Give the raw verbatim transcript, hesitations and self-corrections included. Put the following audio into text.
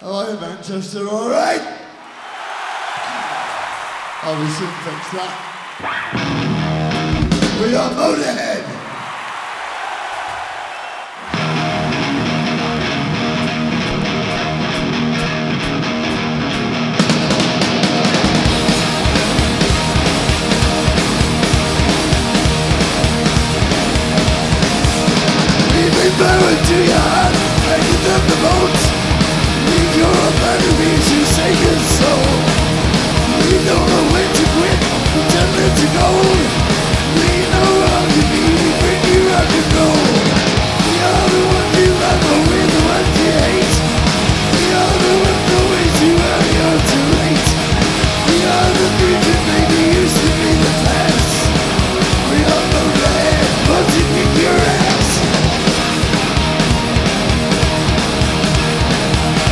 Hello, Manchester, all right? Obviously, fix that. We are Motorhead.